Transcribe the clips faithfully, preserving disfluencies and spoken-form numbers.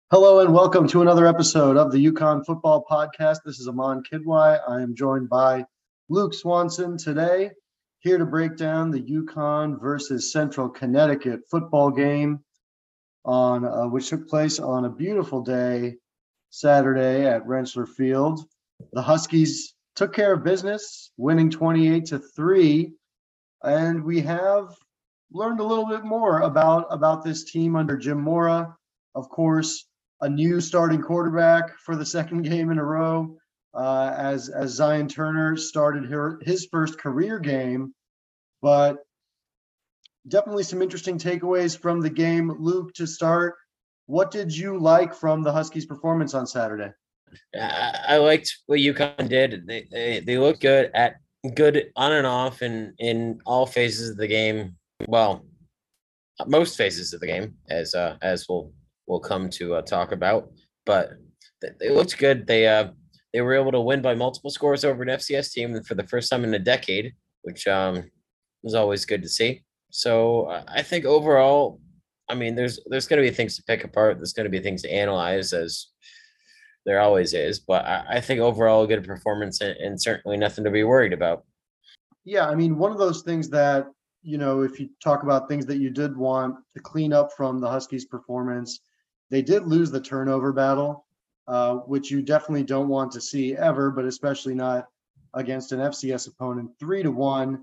Hello and welcome to another episode of the UConn Football Podcast. This is Aman Kidwai. I am joined by Luke Swanson today, here to break down the UConn versus Central Connecticut football game, on uh, which took place on a beautiful day Saturday at Rensselaer Field. The Huskies took care of business, winning twenty-eight to three, and we have learned a little bit more about about this team under Jim Mora. Of course, a new starting quarterback for the second game in a row, uh, as as Zion Turner started her, his first career game. But definitely some interesting takeaways from the game. Luke, to start, what did you like from the Huskies' performance on Saturday? I, I liked what UConn did. They they they looked good at good on and off and in all phases of the game. Well, most phases of the game, as uh as we'll we'll come to uh, talk about. But they, they looked good. They uh they were able to win by multiple scores over an F C S team for the first time in a decade, which um was always good to see. So uh, I think overall, I mean, there's there's going to be things to pick apart. There's going to be things to analyze, as there always is. But I, I think overall, a good performance and, and certainly nothing to be worried about. Yeah, I mean, one of those things that, you know, if you talk about things that you did want to clean up from the Huskies' performance, they did lose the turnover battle, uh, which you definitely don't want to see ever, but especially not against an F C S opponent. Three to one.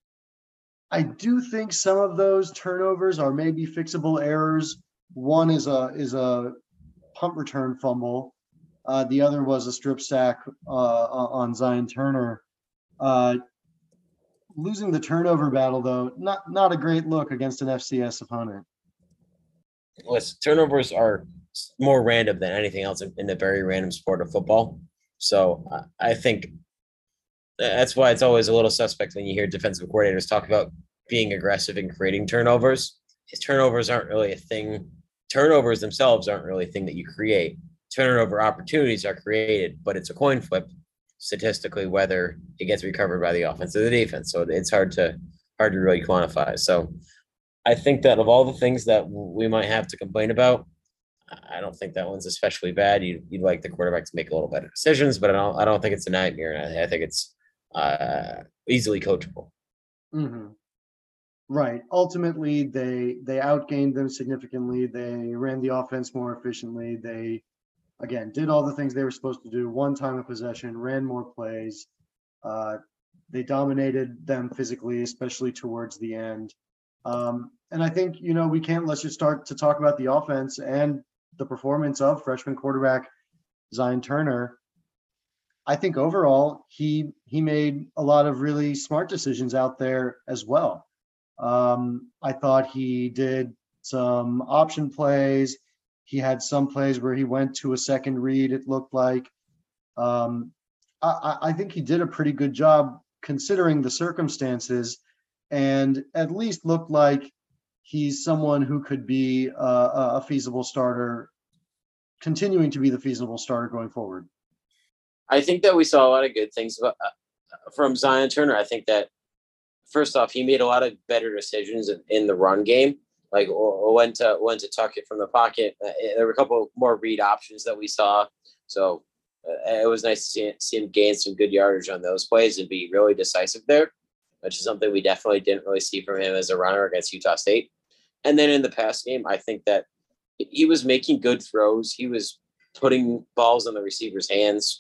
I do think some of those turnovers are maybe fixable errors. One is a is a punt return fumble. Uh, the other was a strip sack uh, on Zion Turner. Uh, Losing the turnover battle, though, not not a great look against an F C S opponent. Listen, turnovers are more random than anything else in, in the very random sport of football. So I, I think that's why it's always a little suspect when you hear defensive coordinators talk about being aggressive and creating turnovers. His turnovers aren't really a thing. Turnovers themselves aren't really a thing that you create. Turnover opportunities are created, but it's a coin flip statistically whether it gets recovered by the offense or the defense. So it's hard to hard to really quantify. So I think that of all the things that we might have to complain about, I don't think that one's especially bad. You you'd like the quarterback to make a little better decisions, but I don't I don't think it's a nightmare. And I, I think it's uh, easily coachable. Mm-hmm. Right. Ultimately, they they outgained them significantly. They ran the offense more efficiently. They again did all the things they were supposed to do. One time of possession, ran more plays. Uh, they dominated them physically, especially towards the end. Um, and I think, you know, we can't let's just start to talk about the offense and the performance of freshman quarterback Zion Turner. I think overall he he made a lot of really smart decisions out there as well. Um, I thought he did some option plays. He had some plays where he went to a second read, it looked like. Um, I, I think he did a pretty good job considering the circumstances, and at least looked like he's someone who could be a, a feasible starter, continuing to be the feasible starter going forward. I think that we saw a lot of good things about, uh, from Zion Turner. I think that first off, he made a lot of better decisions in, in the run game, like or, when to when to tuck it from the pocket. Uh, there were a couple more read options that we saw, so uh, it was nice to see, see him gain some good yardage on those plays and be really decisive there, which is something we definitely didn't really see from him as a runner against Utah State. And then in the pass game, I think that he was making good throws. He was putting balls in the receiver's hands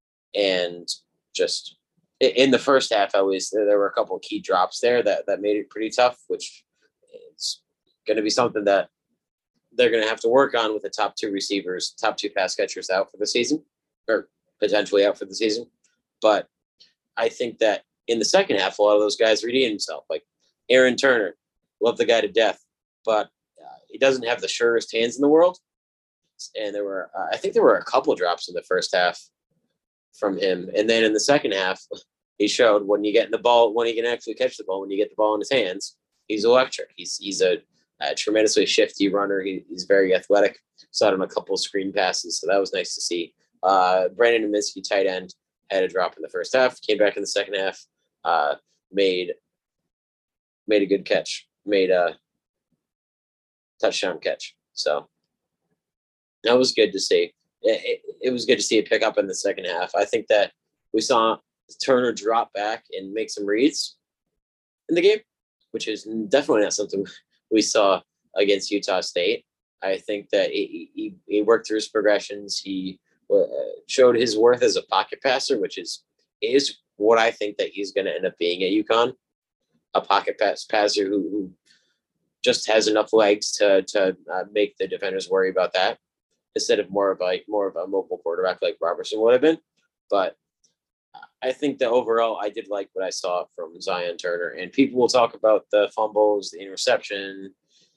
and just in the first half, I was there were a couple of key drops there that that made it pretty tough, which is going to be something that they're going to have to work on with the top two receivers, top two pass catchers out for the season, or potentially out for the season. But I think that in the second half, a lot of those guys redeemed himself. Like Aaron Turner, love the guy to death, but uh, he doesn't have the surest hands in the world. And there were, uh, I think there were a couple of drops in the first half from him. And then in the second half, he showed when you get the ball, when he can actually catch the ball, when you get the ball in his hands, he's electric. He's he's a, a tremendously shifty runner. He, he's very athletic. Saw him a couple of screen passes, so that was nice to see. Uh, Brandon Naminsky, tight end, had a drop in the first half, came back in the second half, uh, made made a good catch, made a touchdown catch. So That was good to see. It, it, it was good to see it pick up in the second half. I think that we saw Turner drop back and make some reads in the game, which is definitely not something we saw against Utah State. I think that he, he, he worked through his progressions. He uh, showed his worth as a pocket passer, which is is what I think that he's going to end up being at UConn, a pocket pass passer who, who just has enough legs to to uh, make the defenders worry about that, instead of more of like more of a mobile quarterback like Robertson would have been. But I think that overall, I did like what I saw from Zion Turner. And people will talk about the fumbles, the interception,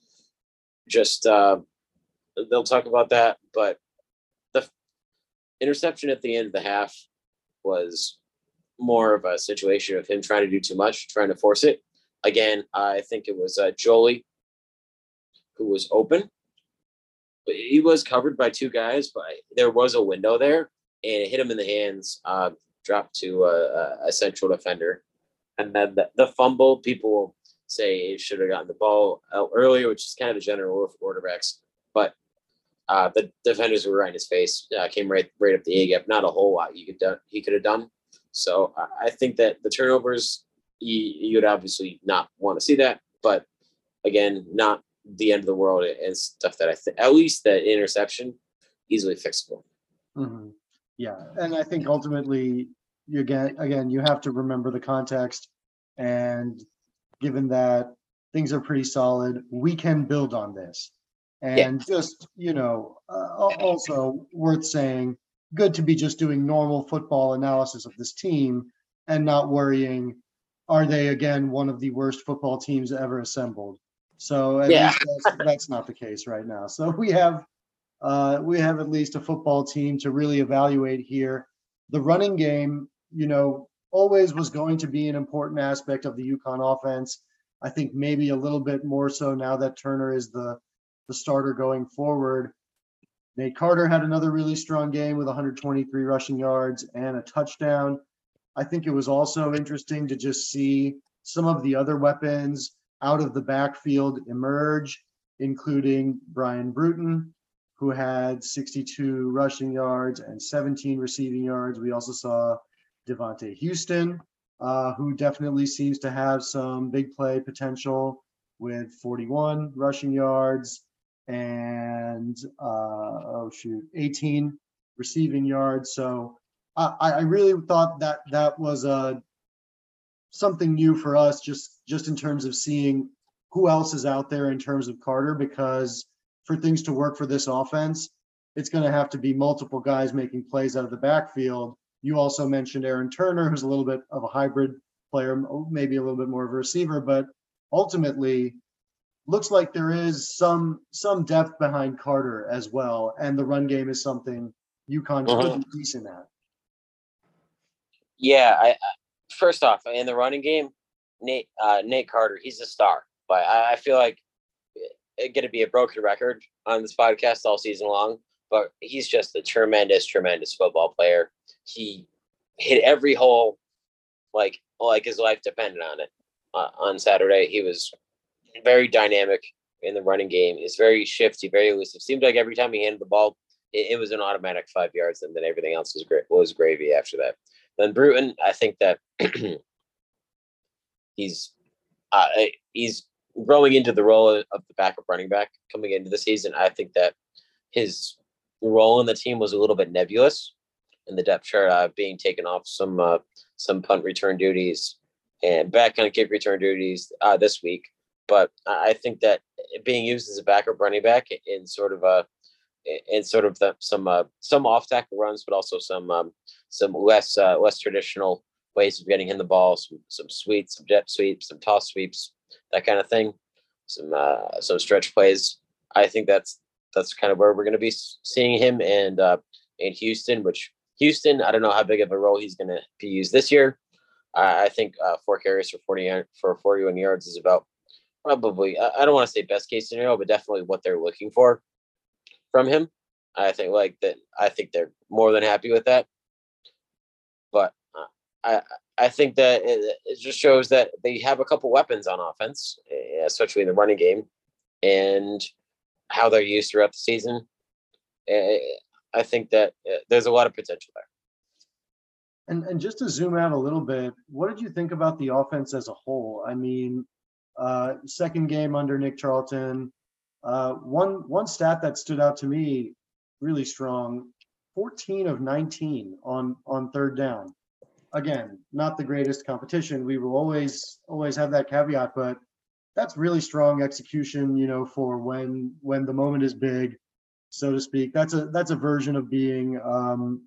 just uh, they'll talk about that. But the interception at the end of the half was more of a situation of him trying to do too much, trying to force it. Again, I think it was uh, Jolie who was open. But he was covered by two guys, but there was a window there, and it hit him in the hands, uh, dropped to a, a central defender. And then the, the fumble, people will say it should have gotten the ball out earlier, which is kind of the general rule for quarterbacks. But uh, the defenders were right in his face, uh, came right right up the A gap. Not a whole lot you could do, he could have done. So I think that the turnovers, you, you'd obviously not want to see that. But again, not the end of the world and stuff that I think, at least the interception, easily fixable. Mm-hmm. Yeah. And I think ultimately, you again, again, you have to remember the context. And given that things are pretty solid, we can build on this. And yeah. just, you know, uh, also worth saying, good to be just doing normal football analysis of this team and not worrying, are they, again, one of the worst football teams ever assembled? So at yeah. least that's, that's not the case right now. So we have uh, we have at least a football team to really evaluate here. The running game, you know, always was going to be an important aspect of the UConn offense. I think maybe a little bit more so now that Turner is the, the starter going forward. Nate Carter had another really strong game with one hundred twenty-three rushing yards and a touchdown. I think it was also interesting to just see some of the other weapons out of the backfield emerge, including Brian Bruton, who had sixty-two rushing yards and seventeen receiving yards. We also saw Devontae Houston, uh, who definitely seems to have some big play potential with forty-one rushing yards and, uh, oh shoot, eighteen receiving yards. So I, I really thought that that was a something new for us, just just in terms of seeing who else is out there in terms of Carter, because for things to work for this offense, it's going to have to be multiple guys making plays out of the backfield. You also mentioned Aaron Turner, who's a little bit of a hybrid player, maybe a little bit more of a receiver, but ultimately looks like there is some some depth behind Carter as well, and the run game is something UConn mm-hmm. could be decent at. Yeah, I, I first off, in the running game, Nate uh, Nate Carter, he's a star. But I, I feel like it's going to be a broken record on this podcast all season long. But he's just a tremendous, tremendous football player. He hit every hole like like his life depended on it. Uh, on Saturday, he was very dynamic in the running game. He's very shifty, very elusive. Seemed like every time he handed the ball, it, it was an automatic five yards, and then everything else was great was gravy after that. Then Bruton, I think that he's uh, he's growing into the role of the backup running back coming into the season. I think that his role in the team was a little bit nebulous in the depth chart, uh, being taken off some uh, some punt return duties and back on kick return duties uh, this week. But I think that being used as a backup running back in sort of a in sort of the, some uh, some off tackle runs, but also some um, some less uh, less traditional ways of getting him the ball, some some sweeps, some jet sweeps, some toss sweeps, that kind of thing, some uh, some stretch plays. I think that's that's kind of where we're going to be seeing him and uh, in Houston. Which Houston, I don't know how big of a role he's going to be used this year. Uh, I think uh, four carries for forty for forty-one yards is about probably, I don't want to say best case scenario, but definitely what they're looking for from him. I think like that. I think they're more than happy with that. But uh, I I think that it, it just shows that they have a couple weapons on offense, especially in the running game, and how they're used throughout the season. eh, I think that uh, there's a lot of potential there. And and just to zoom out a little bit, what did you think about the offense as a whole? I mean, uh, second game under Nick Charlton, uh, one one stat that stood out to me really strong: fourteen of nineteen on on third down. Again, not the greatest competition. We will always always have that caveat, but that's really strong execution, you know, for when when the moment is big, so to speak. That's a that's a version of being um,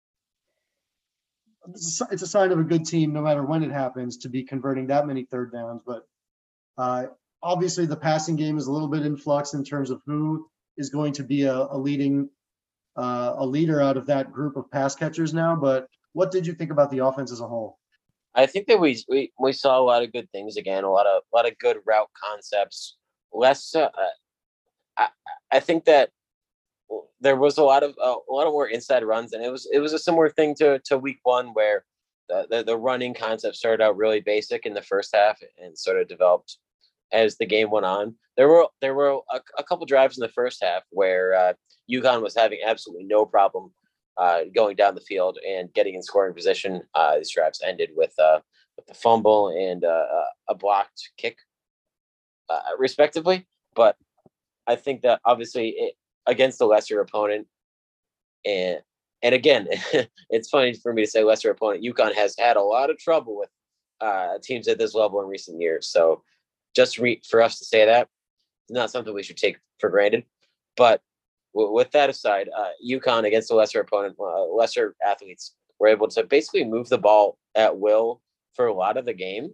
it's a, it's a sign of a good team, no matter when it happens, to be converting that many third downs. But uh, obviously, the passing game is a little bit in flux in terms of who is going to be a, a leading uh, a leader out of that group of pass catchers now. But what did you think about the offense as a whole? I think that we we we saw a lot of good things again, a lot of a lot of good route concepts. Less, uh, I I think that there was a lot of uh, a lot of more inside runs, and it was it was a similar thing to to week one where the, the the running concept started out really basic in the first half and sort of developed as the game went on. There were there were a, a couple drives in the first half where uh, UConn was having absolutely no problem uh, going down the field and getting in scoring position. Uh, these drives ended with uh, with the fumble and uh, a blocked kick, uh, respectively. But I think that obviously it, against a lesser opponent, and and again, it's funny for me to say lesser opponent. UConn has had a lot of trouble with uh, teams at this level in recent years. So just re- for us to say that is not something we should take for granted. But w- with that aside, uh, UConn against a lesser opponent, uh, lesser athletes were able to basically move the ball at will for a lot of the game.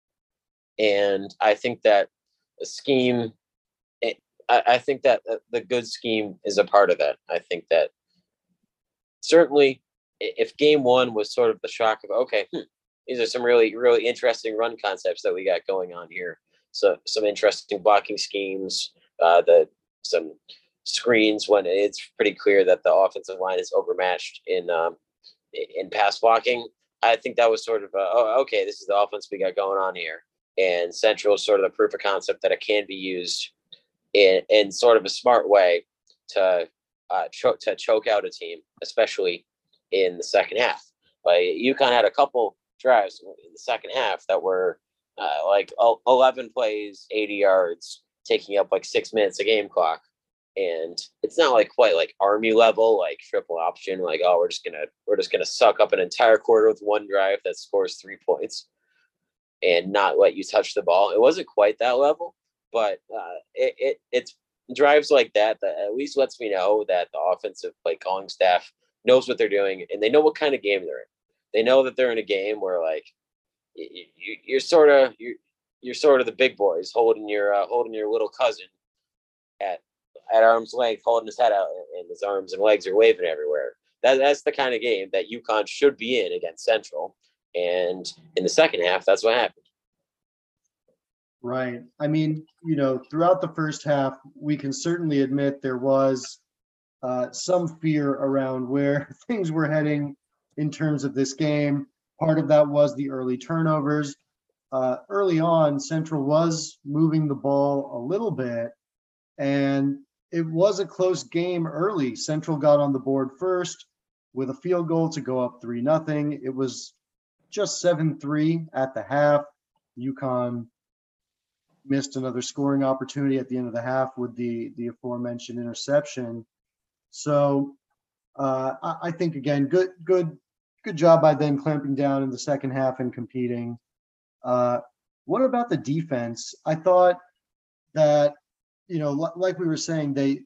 And I think that the scheme, it, I, I think that the good scheme is a part of that. I think that certainly if game one was sort of the shock of, okay, hmm, these are some really, really interesting run concepts that we got going on here. So some interesting blocking schemes, uh, the some screens when it's pretty clear that the offensive line is overmatched in um, in pass blocking. I think that was sort of a, oh, okay, this is the offense we got going on here. And Central is sort of the proof of concept that it can be used in in sort of a smart way to uh, cho- to choke out a team, especially in the second half. Like UConn had a couple drives in the second half that were uh, like eleven plays, eighty yards, taking up like six minutes of game clock. And it's not like quite like Army level, like triple option, like, oh, we're just gonna we're just gonna suck up an entire quarter with one drive that scores three points and not let you touch the ball. It wasn't quite that level, but uh, it, it it's drives like that that at least lets me know that the offensive play calling staff knows what they're doing and they know what kind of game they're in. They know that they're in a game where like you, you, you're sort of you're you're sort of the big boys holding your uh, holding your little cousin at at arm's length, holding his head out, and his arms and legs are waving everywhere. That that's the kind of game that UConn should be in against Central. And in the second half, that's what happened. Right. I mean, you know, throughout the first half, we can certainly admit there was uh, some fear around where things were heading in terms of this game. Part of that was the early turnovers. Uh, early on, Central was moving the ball a little bit, and it was a close game early. Central got on the board first with a field goal to go up three nothing. It was just seven three at the half. UConn missed another scoring opportunity at the end of the half with the the aforementioned interception. So uh, I, I think again, good good good job by them clamping down in the second half and competing. Uh, what about the defense? I thought that, you know, l- like we were saying, they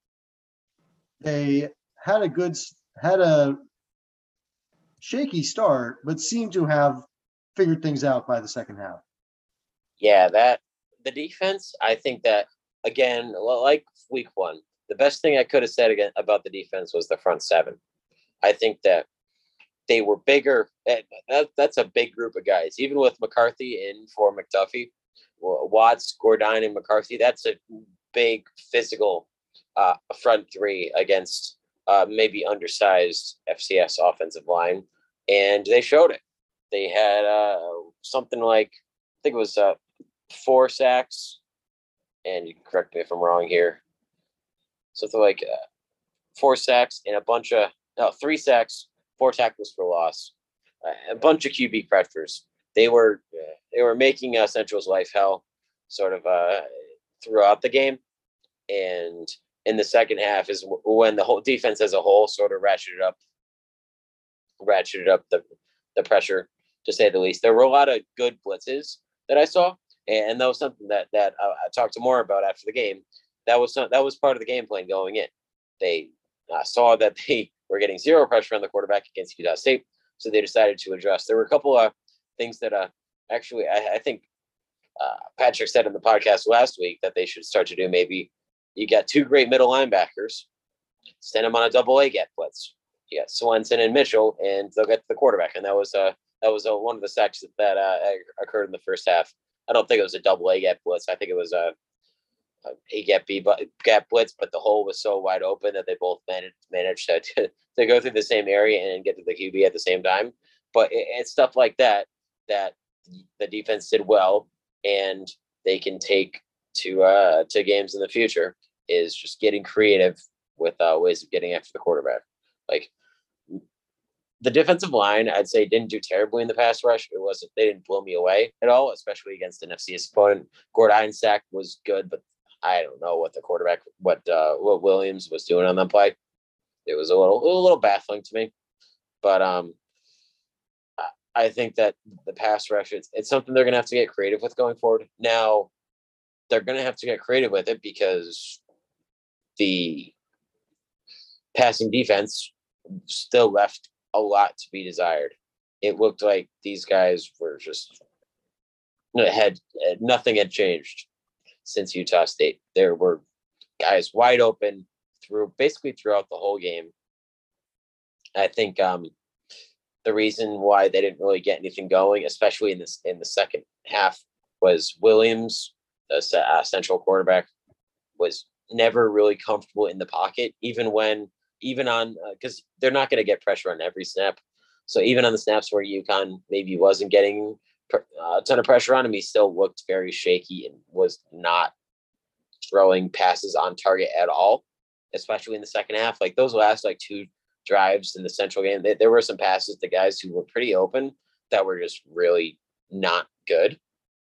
they had a good had a shaky start, but seemed to have figured things out by the second half. Yeah, that the defense. I think that again, like week one, the best thing I could have said again about the defense was the front seven. I think that they were bigger. That, that's a big group of guys. Even with McCarthy in for McDuffie, Watts, Gordine, and McCarthy, that's a big physical uh, front three against uh, maybe undersized F C S offensive line, and they showed it. They had uh, something like I think it was uh, four sacks, and you can correct me if I'm wrong here. Something like uh, four sacks, and a bunch of no three sacks, four tackles for loss, a bunch of Q B pressures. They were they were making uh, Central's life hell, sort of uh, throughout the game, and in the second half is when the whole defense as a whole sort of ratcheted up, ratcheted up the the pressure, to say the least. There were a lot of good blitzes that I saw, and that was something that that I, I talked to more about after the game. That was some, that was part of the game plan going in. They uh, saw that they were getting zero pressure on the quarterback against Utah State, so they decided to adjust. There were a couple of things that uh, actually I, I think uh, Patrick said in the podcast last week that they should start to do. Maybe you got two great middle linebackers, send them on a double A gap blitz. You got Swenson and Mitchell, and they'll get to the quarterback. And that was uh, that was uh, one of the sacks that uh, occurred in the first half. I don't think it was a double A gap blitz. I think it was a, a A gap B gap blitz, but the hole was so wide open that they both managed managed to, to, to go through the same area and get to the Q B at the same time. But it, it's stuff like that that the defense did well, and they can take to uh, to games in the future. Is just getting creative with uh, ways of getting after the quarterback. Like the defensive line, I'd say didn't do terribly in the pass rush. It wasn't, they didn't blow me away at all, especially against an F C S opponent. Gordine sack was good, but I don't know what the quarterback, what uh, what Williams was doing on that play. It was a little, a little baffling to me. But um, I think that the pass rush, it's, it's something they're going to have to get creative with going forward. Now, they're going to have to get creative with it because the passing defense still left a lot to be desired. It looked like these guys were just had nothing had changed since Utah State. There were guys wide open through basically throughout the whole game. I think um, the reason why they didn't really get anything going, especially in this in the second half, was Williams, the uh, central quarterback, was never really comfortable in the pocket, even when, even on, because uh, they're not going to get pressure on every snap. So even on the snaps where UConn maybe wasn't getting pr- uh, a ton of pressure on him, he still looked very shaky and was not throwing passes on target at all, especially in the second half. Like those last like two drives in the Central game, they, there were some passes to guys who were pretty open that were just really not good.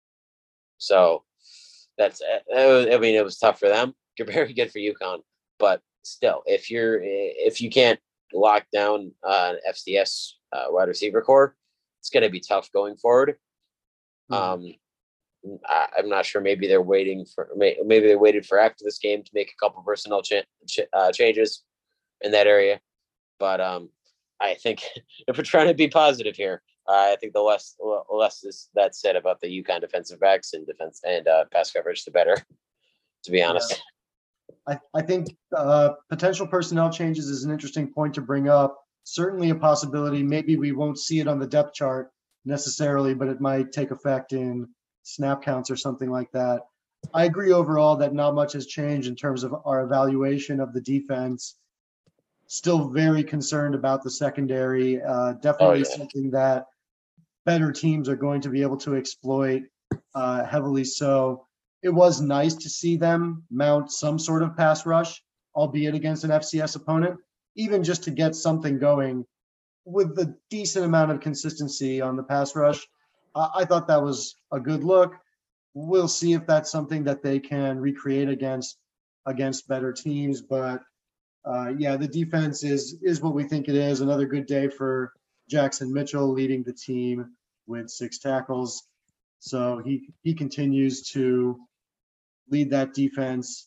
So that's, I mean, it was tough for them. Very good for UConn, but still, if you're if you can't lock down uh, an F C S uh, wide receiver core, it's going to be tough going forward. Mm-hmm. Um, I, I'm not sure. Maybe they're waiting for maybe they waited for after this game to make a couple personnel cha- ch- uh, changes in that area. But um, I think if we're trying to be positive here, uh, I think the less less is that said about the UConn defensive backs and defense and uh, pass coverage, the better. To be honest. Yeah. I, I think uh, potential personnel changes is an interesting point to bring up. Certainly a possibility. Maybe we won't see it on the depth chart necessarily, but it might take effect in snap counts or something like that. I agree overall that not much has changed in terms of our evaluation of the defense. Still very concerned about the secondary. Uh, definitely Oh, yeah. something that better teams are going to be able to exploit uh, heavily so. It was nice to see them mount some sort of pass rush, albeit against an F C S opponent, even just to get something going with a decent amount of consistency on the pass rush. Uh, I thought that was a good look. We'll see if that's something that they can recreate against against better teams. But uh, yeah, the defense is is what we think it is. Another good day for Jackson Mitchell leading the team with six tackles. So he he continues to lead that defense.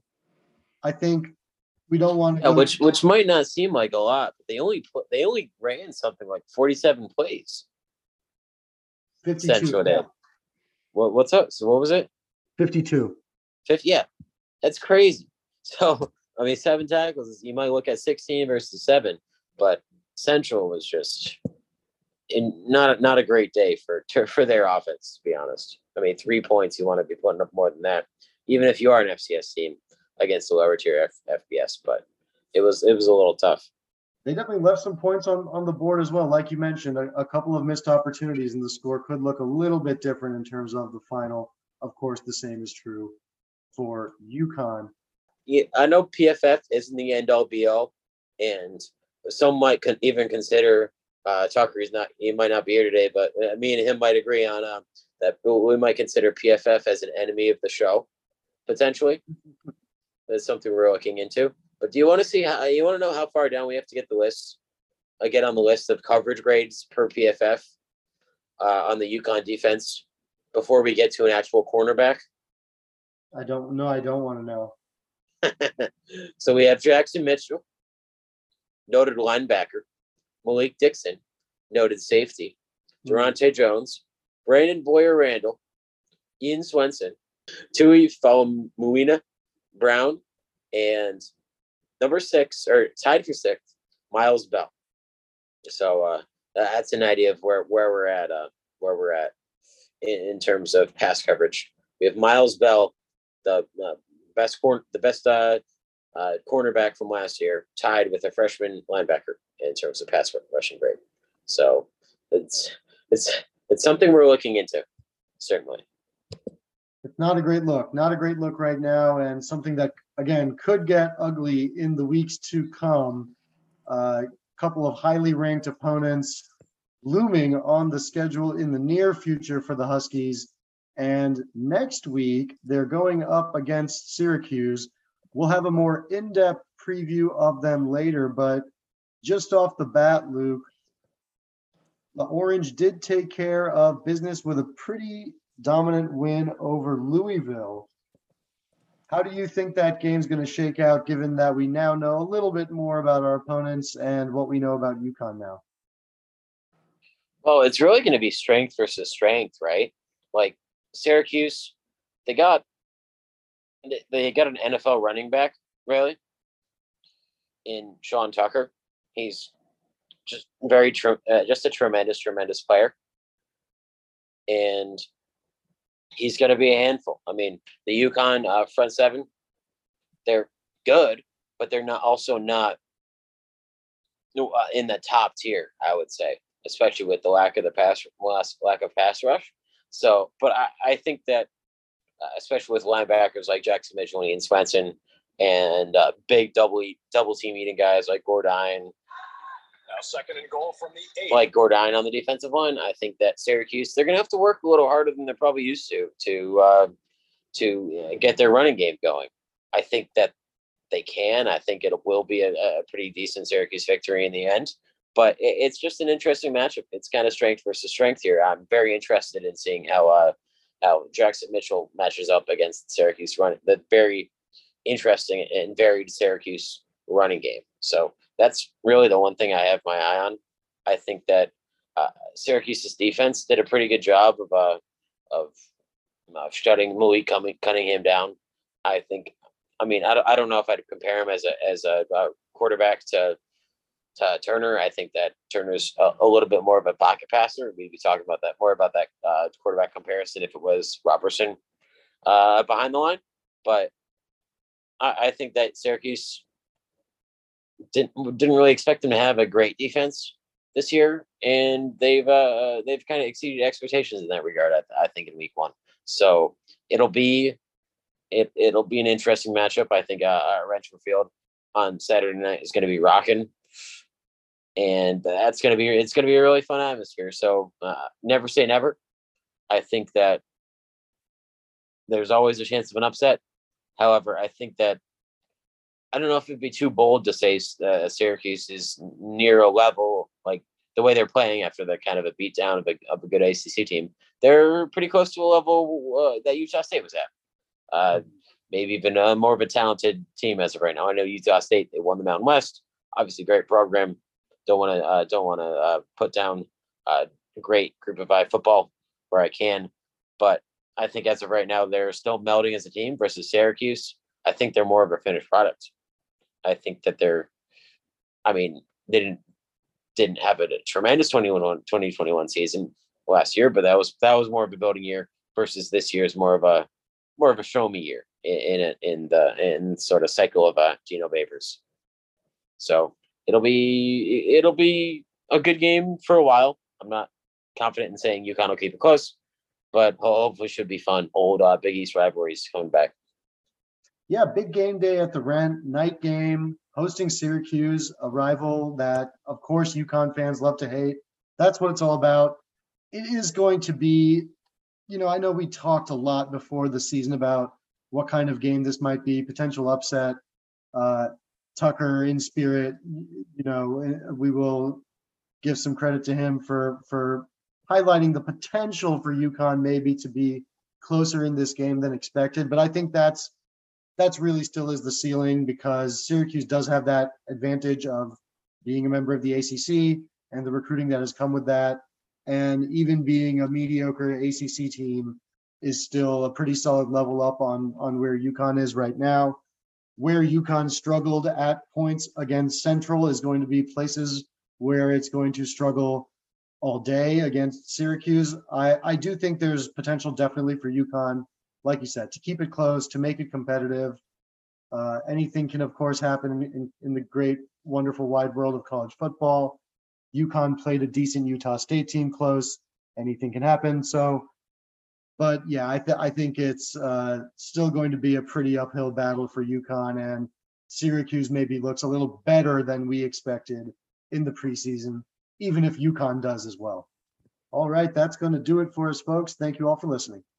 I think we don't want to Yeah, go which which might not seem like a lot, but they only put they only ran something like forty-seven plays. fifty-two. Central did. What what's up? So what was it? fifty-two. fifty, yeah, that's crazy. So I mean, seven tackles. You might look at sixteen versus seven, but Central was just in not not a great day for for their offense. To be honest, I mean, three points. You want to be putting up more than that, even if you are an F C S team against the lower tier F- FBS. But it was it was a little tough. They definitely left some points on, on the board as well. Like you mentioned, a, a couple of missed opportunities, and the score could look a little bit different in terms of the final. Of course, the same is true for UConn. yeah, I know P F F isn't the end all be all, and some might con- even consider uh, Tucker. He's not. He might not be here today, but uh, me and him might agree on uh, that. We might consider P F F as an enemy of the show potentially. That's something we're looking into. But do you want to see how you want to know how far down we have to get the list? I get on the list of coverage grades per P F F uh, on the UConn defense before we get to an actual cornerback. I don't know. I don't want to know. So we have Jackson Mitchell, noted linebacker, Malik Dixon, noted safety, Durante Jones, Brandon Boyer Randall, Ian Swenson, Tui Falamuina Brown, and number six, or tied for sixth, Miles Bell. So uh, that's an idea of where, where we're at, uh, where we're at in, in terms of pass coverage. We have Miles Bell, the uh, best corner, the best uh, uh, cornerback from last year, tied with a freshman linebacker in terms of pass rushing grade. So it's it's it's something we're looking into, certainly. It's not a great look, not a great look right now, and something that, again, could get ugly in the weeks to come. A uh, couple of highly ranked opponents looming on the schedule in the near future for the Huskies. And next week, they're going up against Syracuse. We'll have a more in-depth preview of them later, but just off the bat, Luke, the Orange did take care of business with a pretty dominant win over Louisville. How do you think that game's going to shake out, given that we now know a little bit more about our opponents and what we know about UConn now? Well, it's really going to be strength versus strength, right? Like Syracuse, they got they got an N F L running back, really, in Sean Tucker. He's just very tre- uh, just a tremendous, tremendous player, and he's going to be a handful. I mean, the UConn uh, front seven, they're good, but they're not also not uh, in the top tier, I would say, especially with the lack of the pass lack of pass rush. So, but I, I think that uh, especially with linebackers like Jackson Mitchell and Ian Swenson and uh, big double double team eating guys like Gordine. Now second and goal from the eight. Like Gordine on the defensive line, I think that Syracuse, they're going to have to work a little harder than they're probably used to to uh, to get their running game going. I think that they can. I think it will be a, a pretty decent Syracuse victory in the end. But it, it's just an interesting matchup. It's kind of strength versus strength here. I'm very interested in seeing how uh, how Jackson Mitchell matches up against Syracuse running the very interesting and varied Syracuse running game. So that's really the one thing I have my eye on. I think that uh, Syracuse's defense did a pretty good job of uh, of uh, shutting Malik Cunningham down. I think. I mean, I don't, I don't know if I'd compare him as a as a, a quarterback to to Turner. I think that Turner's a, a little bit more of a pocket passer. We'd be talking about that more about that uh, quarterback comparison if it was Robertson uh, behind the line. But I, I think that Syracuse didn't didn't really expect them to have a great defense this year, and they've uh, they've kind of exceeded expectations in that regard. I, I think in week one, so it'll be it it'll be an interesting matchup. I think uh, uh, Renfrew Field on Saturday night is going to be rocking, and that's going to be it's going to be a really fun atmosphere. So uh, never say never. I think that there's always a chance of an upset. However, I think that I don't know if it'd be too bold to say uh, Syracuse is near a level like the way they're playing after the kind of a beatdown of a, of a good A C C team. They're pretty close to a level uh, that Utah State was at. Uh, maybe even uh, more of a talented team as of right now. I know Utah State, they won the Mountain West. Obviously, great program. Don't want to uh, don't want to uh, put down uh, a great group of five football where I can, but I think as of right now, they're still melding as a team versus Syracuse. I think they're more of a finished product. I think that they're, I mean, they didn't didn't have a, a tremendous twenty twenty-one season last year, but that was that was more of a building year versus this year is more of a more of a show me year in in, in the in sort of cycle of uh, Gino Babers. So it'll be it'll be a good game for a while. I'm not confident in saying UConn will keep it close, but hopefully should be fun. Old uh, Big East rivalries coming back. yeah, big game day at the Rent, night game, hosting Syracuse, a rival that, of course, UConn fans love to hate. That's what it's all about. It is going to be, you know, I know we talked a lot before the season about what kind of game this might be, potential upset. Uh, Tucker in spirit, you know, we will give some credit to him for for highlighting the potential for UConn maybe to be closer in this game than expected. But I think that's that's really still is the ceiling because Syracuse does have that advantage of being a member of the A C C and the recruiting that has come with that. And even being a mediocre A C C team is still a pretty solid level up on, on where UConn is right now. Where UConn struggled at points against Central is going to be places where it's going to struggle all day against Syracuse. I, I do think there's potential definitely for UConn, like you said, to keep it close, to make it competitive. Uh, anything can, of course, happen in, in the great, wonderful, wide world of college football. UConn played a decent Utah State team close. Anything can happen. So, but yeah, I, th- I think it's uh, still going to be a pretty uphill battle for UConn, and Syracuse maybe looks a little better than we expected in the preseason, even if UConn does as well. All right, that's going to do it for us, folks. Thank you all for listening.